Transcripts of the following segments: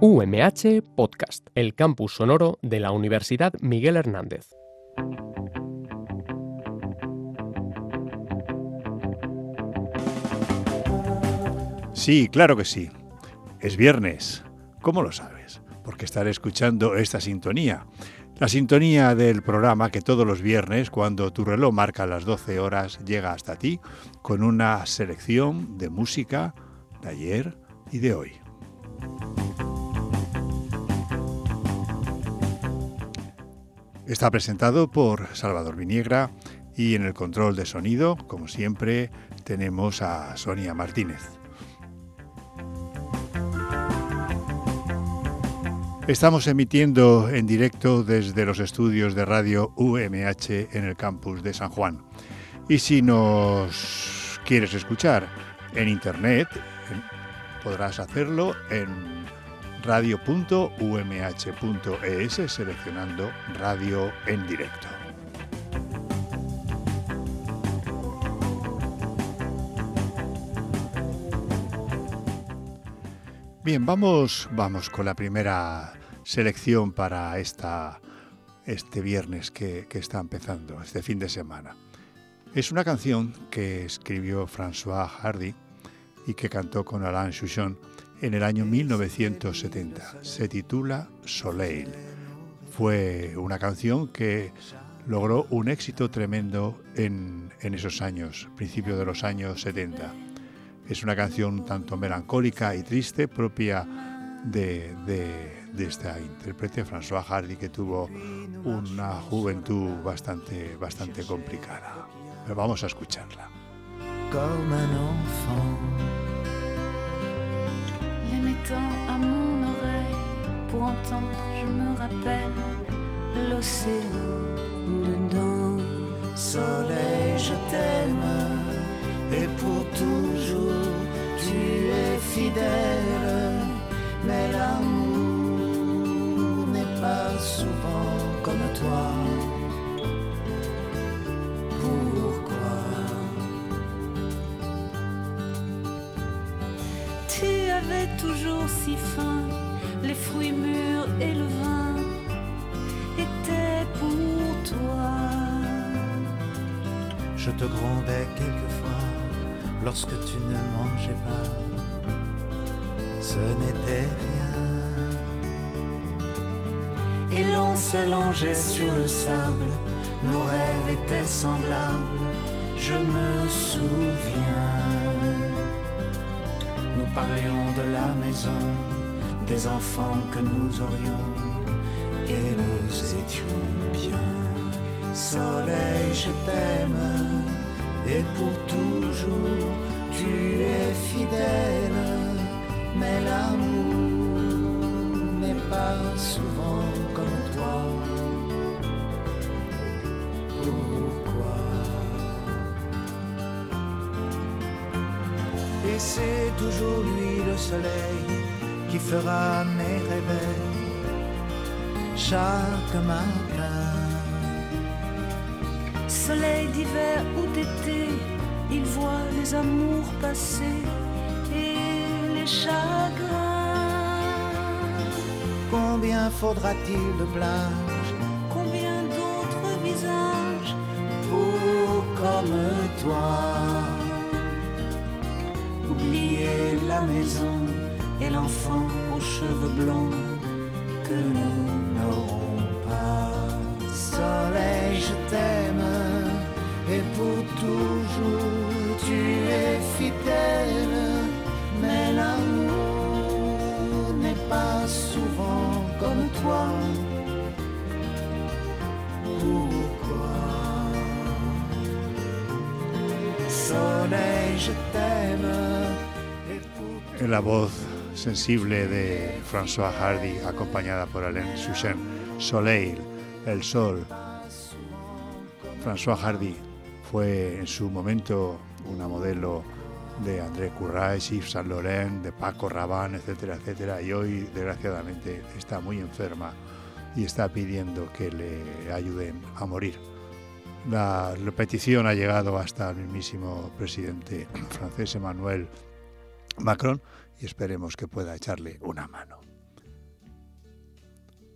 UMH Podcast, el campus sonoro de la Universidad Miguel Hernández. Sí, claro que sí. Es viernes. ¿Cómo lo sabes? Porque estaré escuchando esta sintonía. La sintonía del programa que todos los viernes, cuando tu reloj marca las 12 horas, llega hasta ti con una selección de música de ayer y de hoy. Está presentado por Salvador Viniegra y en el control de sonido, como siempre, tenemos a Sonia Martínez. Estamos emitiendo en directo desde los estudios de radio UMH en el campus de San Juan. Y si nos quieres escuchar en internet, podrás hacerlo en radio.umh.es seleccionando Radio en Directo. Bien, vamos con la primera selección para este viernes que está empezando, este fin de semana. Es una canción que escribió François Hardy y que cantó con Alain Souchon en el año 1970. Se titula Soleil. Fue una canción que logró un éxito tremendo en esos años, principios de los años 70. Es una canción tanto melancólica y triste, propia de esta intérprete, François Hardy, que tuvo una juventud bastante complicada. Pero vamos a escucharla. Comme un enfant, les mettant à mon oreille pour entendre, je me rappelle l'océan dedans. Soleil, je t'aime et pour toujours tu es fidèle, mais l'amour n'est pas souvent comme toi. Tu avais toujours si faim, les fruits mûrs et le vin étaient pour toi. Je te grondais quelquefois lorsque tu ne mangeais pas, ce n'était rien. Et l'on s'allongeait sur le sable, nos rêves étaient semblables, je me souviens. Nous parlions de la maison, des enfants que nous aurions, et nous étions bien. Soleil, je t'aime, et pour toujours tu es fidèle, mais l'amour n'est pas souvent comme toi. Et c'est toujours lui le soleil qui fera mes réveils chaque matin. Soleil d'hiver ou d'été, il voit les amours passer et les chagrins. Combien faudra-t-il de plages, combien d'autres visages pour comme toi? Oublier la maison et l'enfant aux cheveux blonds que nous n'aurons pas. Soleil, je t'aime et pour toujours tu es fidèle, mais l'amour n'est pas souvent comme toi. Pourquoi? Soleil, je t'aime. En la voz sensible de François Hardy, acompañada por Alain Souchon, Soleil, el sol. François Hardy fue en su momento una modelo de André Courrèges, Yves Saint Laurent, de Paco Rabanne, etcétera, etcétera, y hoy desgraciadamente está muy enferma y está pidiendo que le ayuden a morir. La petición ha llegado hasta el mismísimo presidente francés Emmanuel Macron y esperemos que pueda echarle una mano.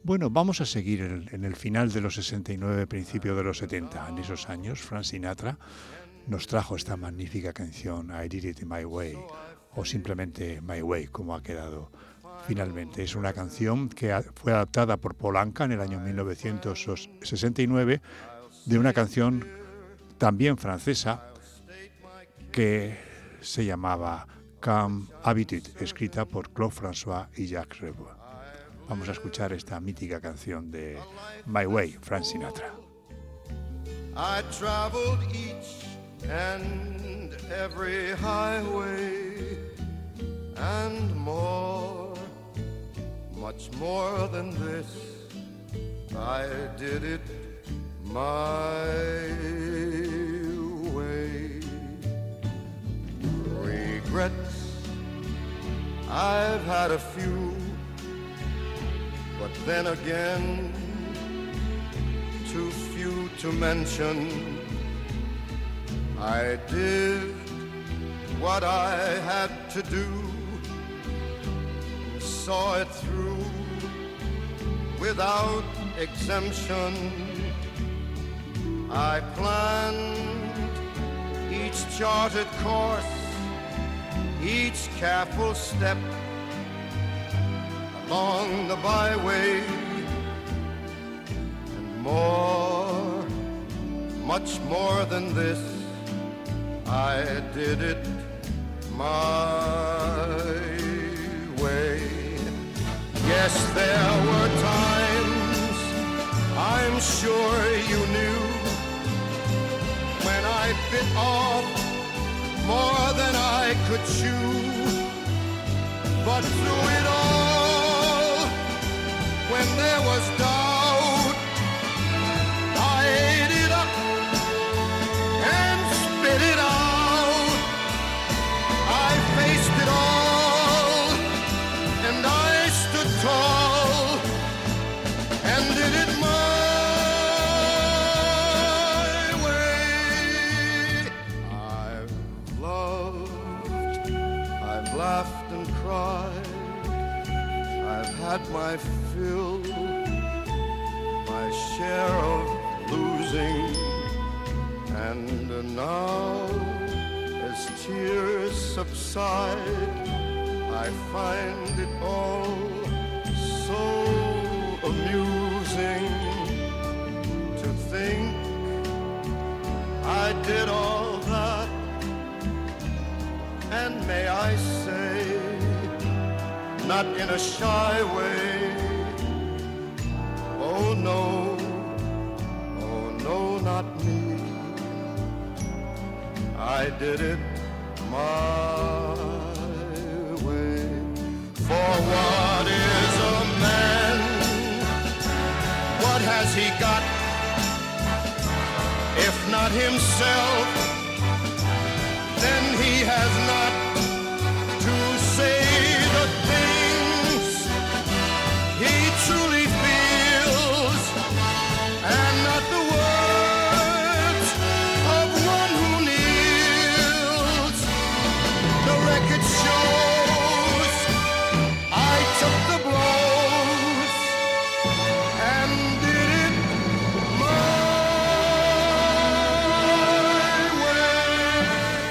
Bueno, vamos a seguir en el final de los 69, principio de los 70. En esos años, Frank Sinatra nos trajo esta magnífica canción I Did It My Way, o simplemente My Way, como ha quedado finalmente. Es una canción que fue adaptada por Paul Anka en el año 1969 de una canción también francesa que se llamaba Comme Habitude, escrita por Claude François y Jacques Reboux. Vamos a escuchar esta mítica canción de My Way, Frank Sinatra. I traveled each and every highway and more, much more than this. I did it my way. Regrets, I've had a few, but then again, too few to mention. I did what I had to do, saw it through without exemption. I planned each charted course, each careful step along the byway, and more, much more than this, I did it my way. Yes, there were times, I'm sure you knew, when I bit off more than I could chew. But through it all, when there was doubt, I ate it up and spit it out. I faced it all, and I stood tall and did it my way. I've loved, I've laughed and cried, I've had my fill, my share of losing, and now as tears subside, I find it all so amusing to think I did all that, and may I say, not in a shy way, oh no, not me. I did it my way. For what is a man? What has he got? If not himself, then he has not to say the things he truly feels, and not the words of one who kneels. The record shows I took the blows and did it my way.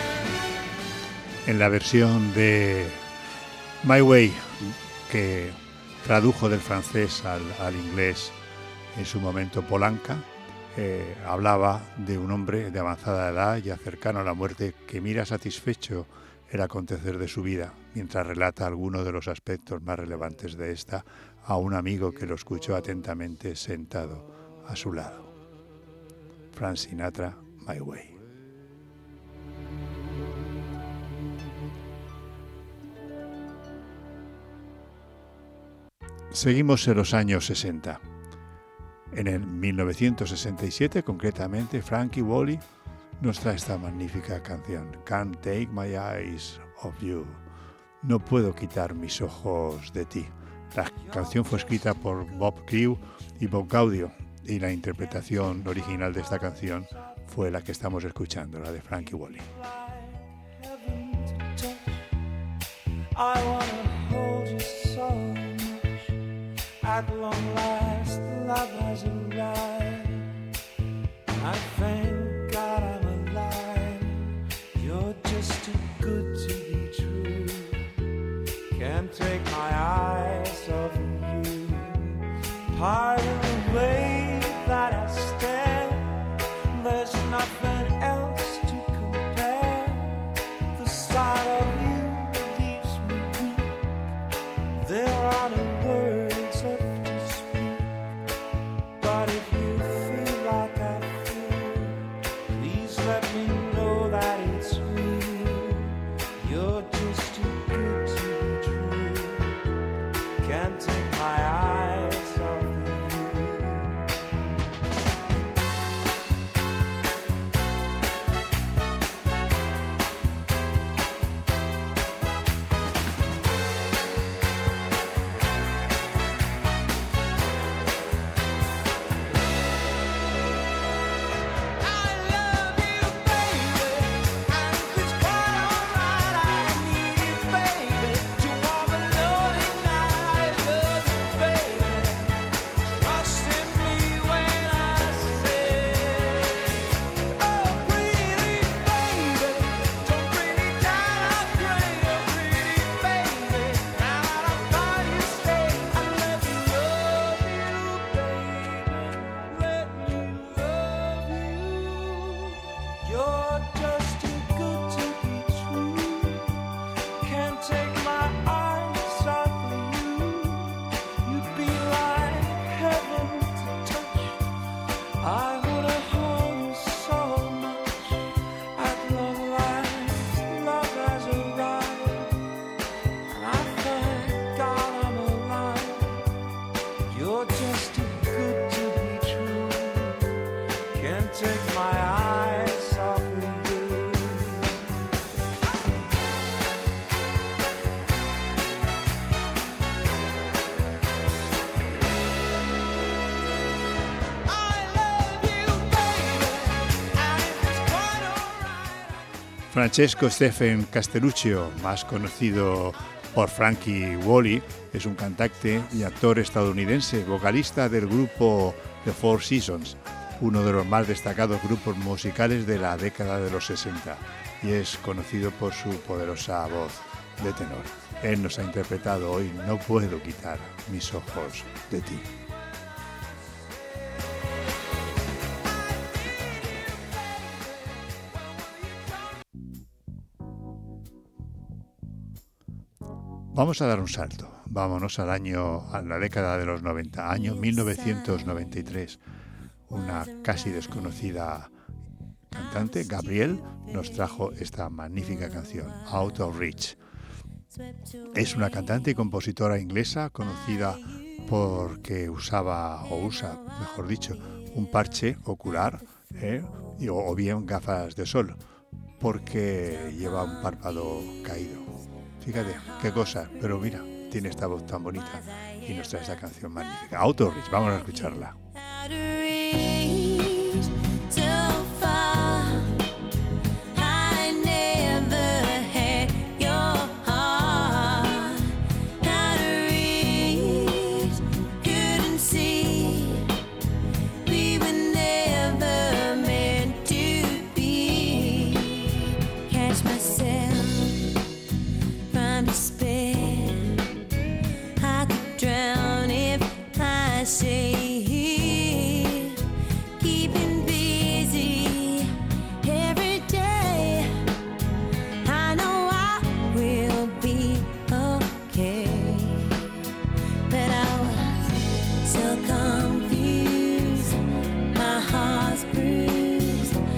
En la versión de My Way, que tradujo del francés al inglés en su momento Paul Anka, hablaba de un hombre de avanzada edad, ya cercano a la muerte, que mira satisfecho el acontecer de su vida, mientras relata algunos de los aspectos más relevantes de esta a un amigo que lo escuchó atentamente sentado a su lado. Frank Sinatra, My Way. Seguimos en los años 60. En el 1967, concretamente, Frankie Valli nos trae esta magnífica canción, Can't Take My Eyes Off You. No puedo quitar mis ojos de ti. La canción fue escrita por Bob Crewe y Bob Gaudio, y la interpretación original de esta canción fue la que estamos escuchando, la de Frankie Valli. I wanna hold you so much. At long last, love has arrived. I thank God I'm alive. You're just too good to be true. Can't take my eyes off of you. Part of the way that I stare, there's nothing else to compare. The sight of you leaves me weak. There are no words left to speak. But if you feel like I feel, please let me know that it's real. You're just too good to be true. Can't take my eyes off of you. I love you, baby, and if it's quite alright, I need you, baby, to warm a lonely night. I love you, baby. Trust in me when I say, oh, pretty baby, don't bring me down. I pray, oh, pretty baby, now that I'm by your side, I let me love you, baby, let me love you. You're just too good to be true. Can't take my eyes off of you. You'd be like heaven to touch. I wanna hold you so much. At long last, love has arrived, and I thank God I'm alive. You're just too good to be true. Can't take my eyes off of you. I love you, baby, and if it's quite alright. Francesco Stephen Castelluccio, más conocido por Frankie Valli, es un cantante y actor estadounidense, vocalista del grupo The Four Seasons, uno de los más destacados grupos musicales de la década de los 60, y es conocido por su poderosa voz de tenor. Él nos ha interpretado hoy No puedo quitar mis ojos de ti. Vamos a dar un salto. Vámonos a la década de los 90, año 1993. Una casi desconocida cantante, Gabrielle, nos trajo esta magnífica canción, Out of Reach. Es una cantante y compositora inglesa conocida porque usa, mejor dicho, un parche ocular o bien gafas de sol, porque lleva un párpado caído. Fíjate, qué cosa, pero mira, tiene esta voz tan bonita y nos trae esta canción magnífica. Out of Reach, vamos a escucharla.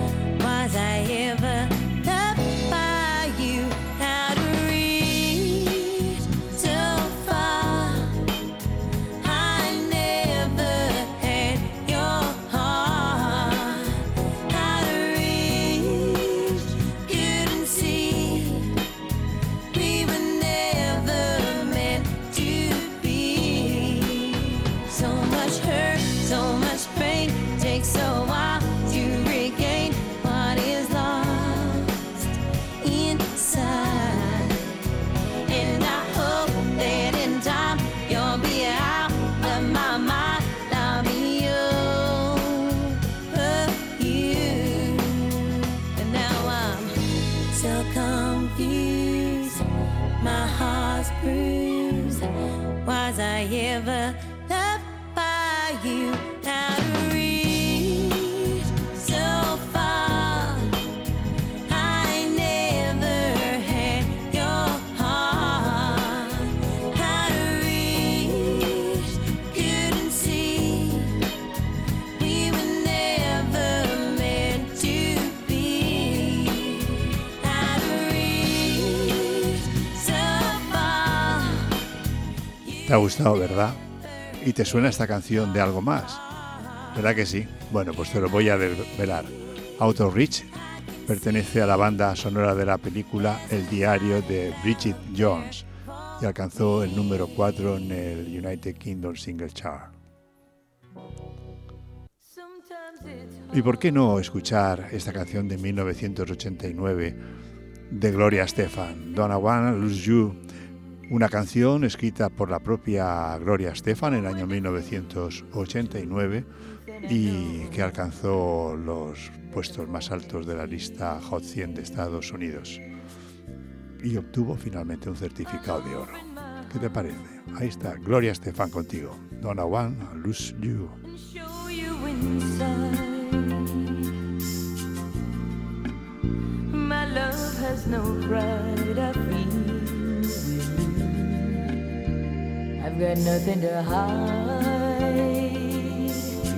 Was I ever loved by you? Out of reach? bruise. Was I ever loved by you? How to reach so far. I never had your heart. How to reach, couldn't see. We were never meant to be. How to reach so far. Te ha gustado, ¿verdad? ¿Y te suena esta canción de algo más? ¿Verdad que sí? Bueno, pues te lo voy a desvelar. Out of Reach pertenece a la banda sonora de la película El diario de Bridget Jones y alcanzó el número 4 en el United Kingdom Single Chart. ¿Y por qué no escuchar esta canción de 1989 de Gloria Estefan, Don't I Wanna Lose You? Una canción escrita por la propia Gloria Estefan en el año 1989 y que alcanzó los puestos más altos de la lista Hot 100 de Estados Unidos y obtuvo finalmente un certificado de oro. ¿Qué te parece? Ahí está, Gloria Estefan contigo. Don't I Wanna Lose You. Show you inside. My love has no pride. I feel I've got nothing to hide.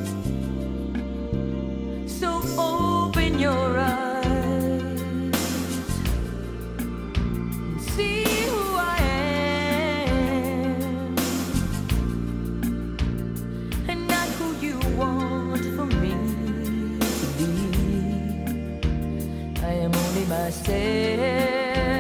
So open your eyes and see who I am, and not who you want for me to be. I am only myself.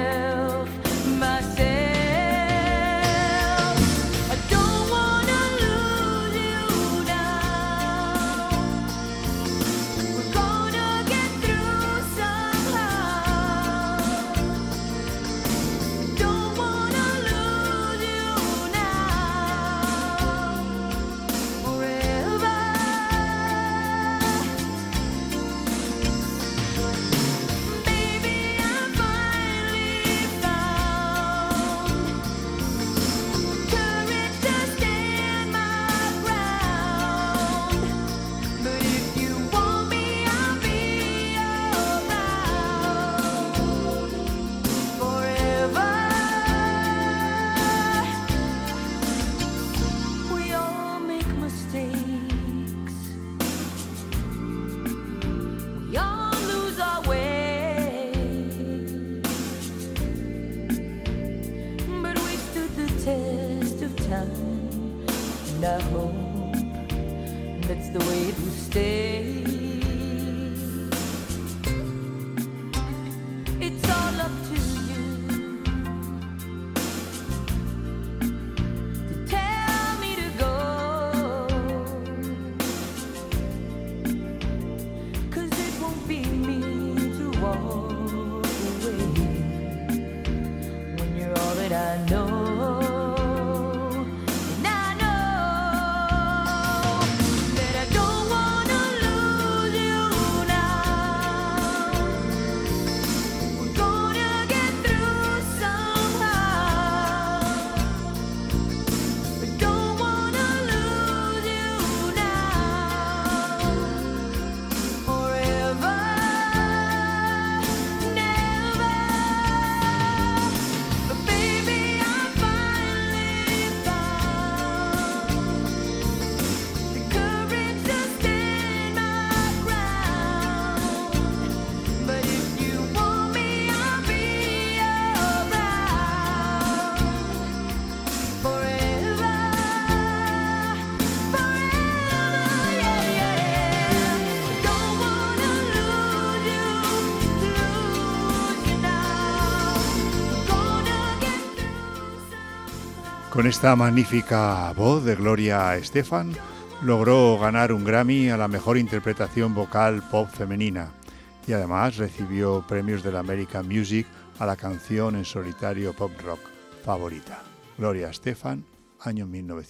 Con esta magnífica voz de Gloria Estefan, logró ganar un Grammy a la mejor interpretación vocal pop femenina y además recibió premios de la American Music a la canción en solitario pop rock favorita. Gloria Estefan, año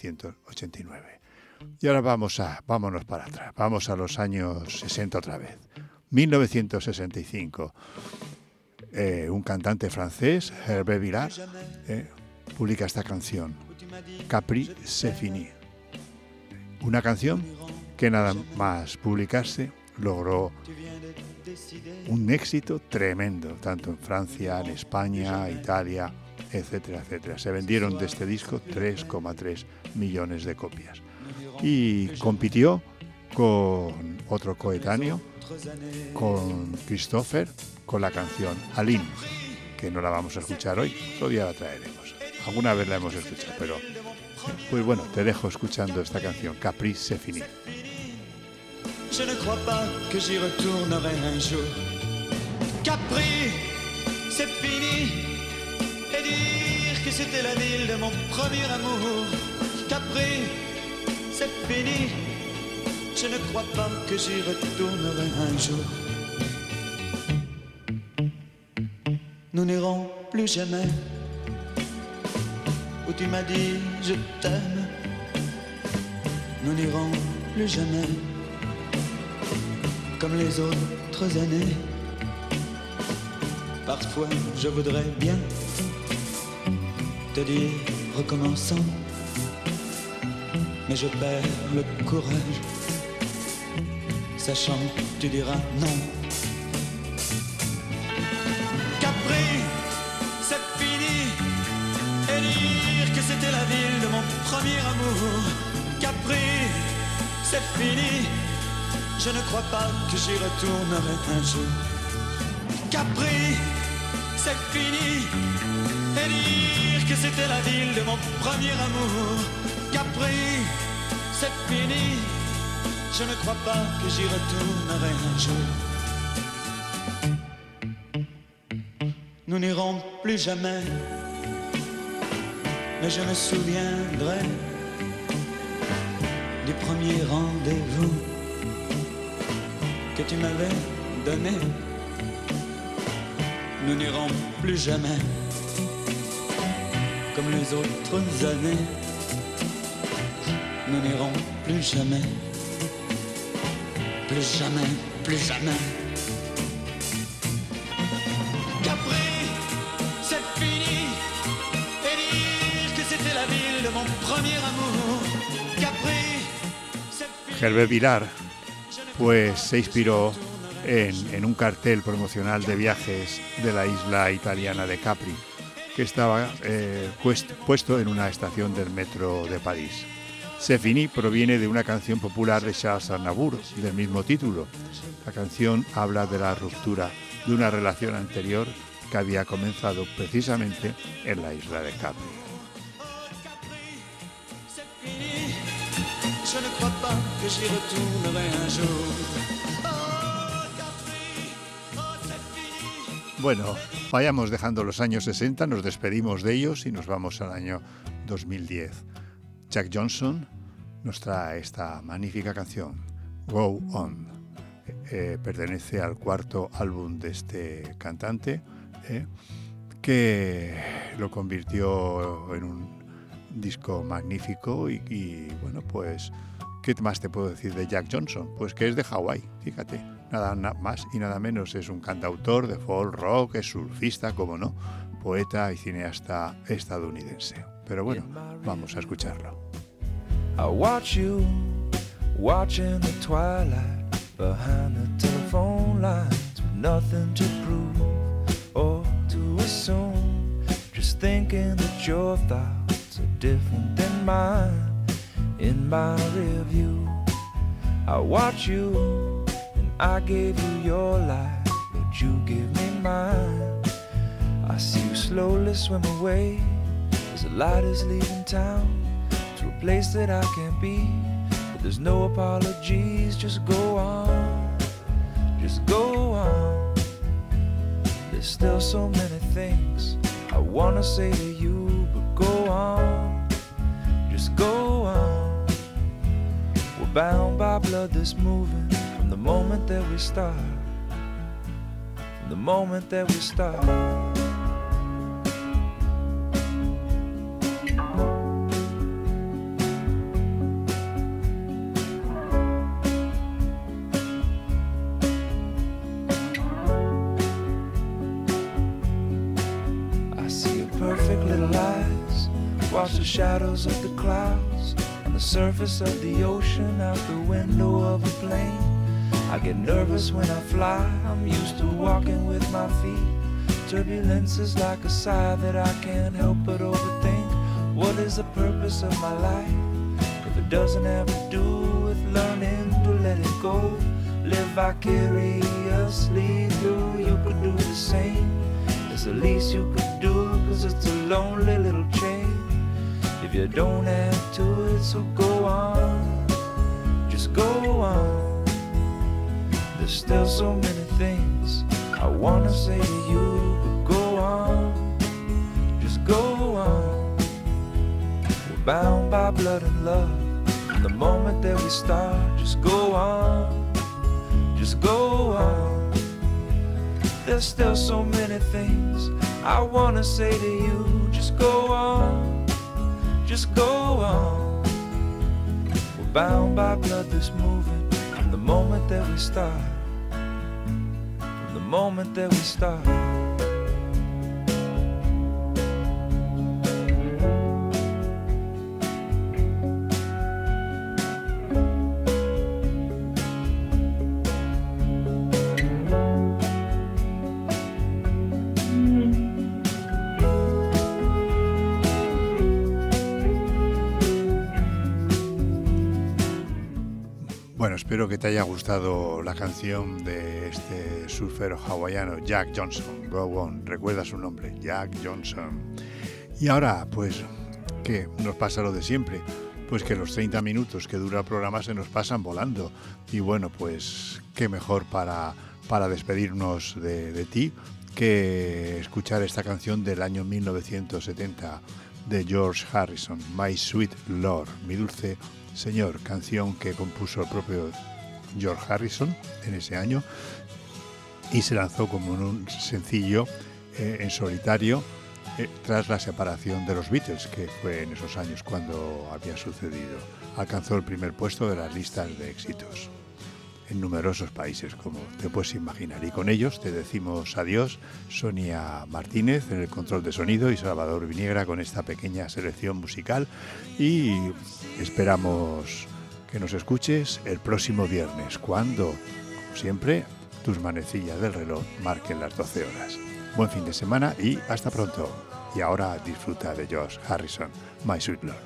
1989. Y ahora vámonos para atrás, vamos a los años 60 otra vez. 1965. Un cantante francés, Hervé Villard, publica esta canción, Capri c'est fini. Una canción que nada más publicarse logró un éxito tremendo, tanto en Francia, en España, Italia, etcétera, etcétera. Se vendieron de este disco 3,3 millones de copias. Y compitió con otro coetáneo, con Christopher, con la canción Aline, que no la vamos a escuchar hoy, otro día la traeremos. Alguna vez la hemos escuchado, pero pues bueno, te dejo escuchando esta canción, Capri c'est fini. Je ne crois pas que j'y retournerai un jour. Capri, c'est fini. Et dire que c'était la ville de mon premier amour. Capri, c'est fini. Je ne crois pas que j'y retournerai un jour. Nous n'irons plus jamais où tu m'as dit je t'aime. Nous n'irons plus jamais comme les autres années. Parfois je voudrais bien te dire recommençons, mais je perds le courage, sachant que tu diras non. Capri, c'est fini, et dire que c'était la ville de mon premier amour. Capri, c'est fini. Je ne crois pas que j'y retournerai un jour. Capri, c'est fini. Et dire que c'était la ville de mon premier amour. Capri, c'est fini. Je ne crois pas que j'y retournerai un jour. Nous n'irons plus jamais, mais je me souviendrai du premier rendez-vous que tu m'avais donné. Nous n'irons plus jamais comme les autres années. Nous n'irons plus jamais, plus jamais, plus jamais. Capri, c'est fini. Et dire que c'était la ville de mon premier amour. Capri, c'est fini. Hervé Vilar pues se inspiró en un cartel promocional de viajes de la isla italiana de Capri, que estaba puesto en una estación del metro de París. C'est fini proviene de una canción popular de Charles Aznavour del mismo título. La canción habla de la ruptura de una relación anterior que había comenzado precisamente en la isla de Capri. Je ne crois pas que j'y retournerai un jour. Oh, Capri, oh, c'est fini. Bueno, vayamos dejando los años 60, nos despedimos de ellos y nos vamos al año 2010. Jack Johnson nos trae esta magnífica canción, Go On. Pertenece al cuarto álbum de este cantante, que lo convirtió en un disco magnífico y bueno, pues ¿qué más te puedo decir de Jack Johnson? Pues que es de Hawái, fíjate, nada más y nada menos, es un cantautor de folk rock, es surfista, como no, poeta y cineasta estadounidense. Pero bueno, vamos a escucharlo. I watch you watching the twilight behind the telephone lines with nothing to prove or to assume, just thinking that your thoughts are different than mine. In my review, I watch you and I gave you your life, but you give me mine. I see you slowly swim away as the light is leaving town to a place that I can't be, but there's no apologies. Just go on, just go on. There's still so many things I wanna say to you, but go on, just go on. We're bound by blood that's moving from the moment that we start, from the moment that we start. I see your perfect little eyes Watch the shadows of the clouds on the surface of the ocean out the window of a plane. I get nervous when I fly, I'm used to walking with my feet. Turbulence is like a sigh that I can't help but overthink. What is the purpose of my life if it doesn't have to do with learning to let it go? Live vicariously through, you could do the same. It's the least you could do, cause it's a lonely little chain. If you don't have to it, so go on, just go on. There's still so many things I wanna say to you, but go on, just go on. We're bound by blood and love from the moment that we start. Just go on, just go on. There's still so many things I wanna say to you. Just go on, just go on. We're bound by blood that's moving from the moment that we start. From the moment that we start. Bueno, espero que te haya gustado la canción de este surfero hawaiano, Jack Johnson. Go on, recuerda su nombre, Jack Johnson. Y ahora, pues, ¿qué nos pasa lo de siempre? Pues que los 30 minutos que dura el programa se nos pasan volando. Y bueno, pues, qué mejor para despedirnos de ti que escuchar esta canción del año 1970 de George Harrison, My Sweet Lord, mi dulce Señor, canción que compuso el propio George Harrison en ese año y se lanzó como un sencillo en solitario tras la separación de los Beatles, que fue en esos años cuando había sucedido. Alcanzó el primer puesto de las listas de éxitos en numerosos países, como te puedes imaginar. Y con ellos te decimos adiós, Sonia Martínez en el control de sonido y Salvador Viniegra con esta pequeña selección musical, y esperamos que nos escuches el próximo viernes, cuando, como siempre, tus manecillas del reloj marquen las 12 horas. Buen fin de semana y hasta pronto. Y ahora disfruta de George Harrison, My Sweet Lord.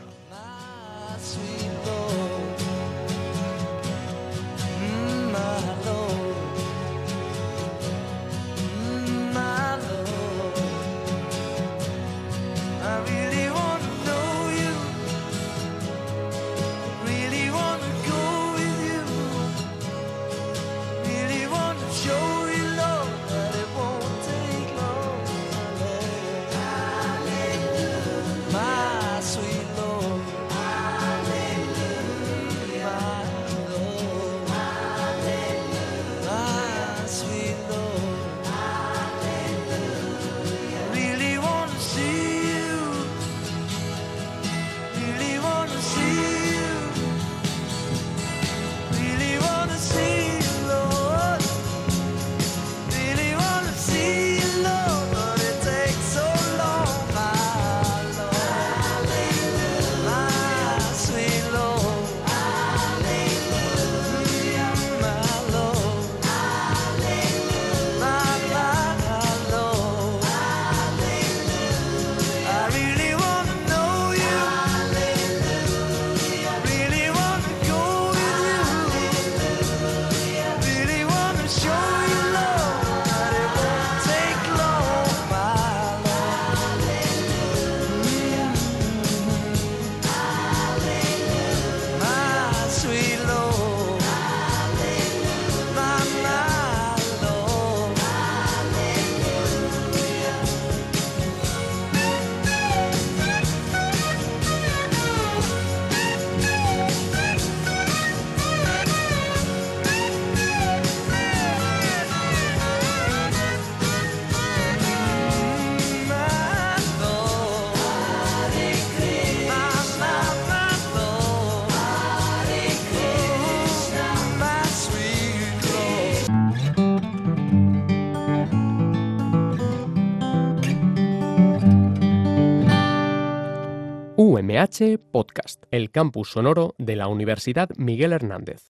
UMH Podcast, el campus sonoro de la Universidad Miguel Hernández.